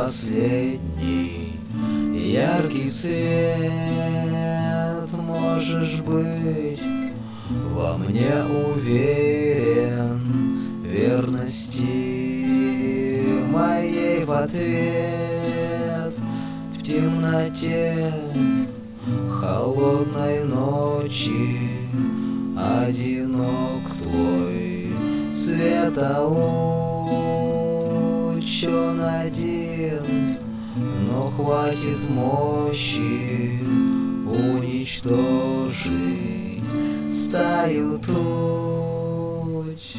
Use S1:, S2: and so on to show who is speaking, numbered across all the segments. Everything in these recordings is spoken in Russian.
S1: последний яркий свет. Можешь быть во мне уверен, верности моей в ответ. В темноте холодной ночи одинок твой светолуч. Он один, но хватит мощи уничтожить стаю туч.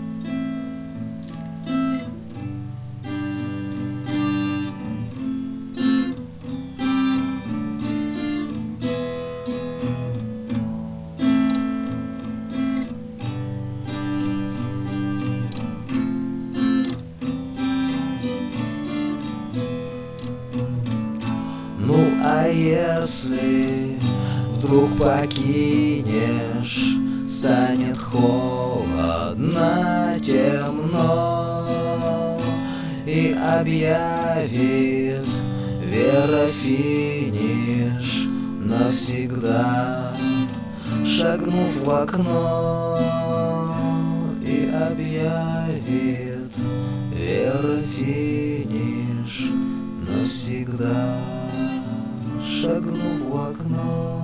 S1: Ну а если вдруг покинешь, станет холодно, темно, и объявит вера финиш навсегда, шагнув в окно. И объявит вера финиш навсегда, шагнув в окно.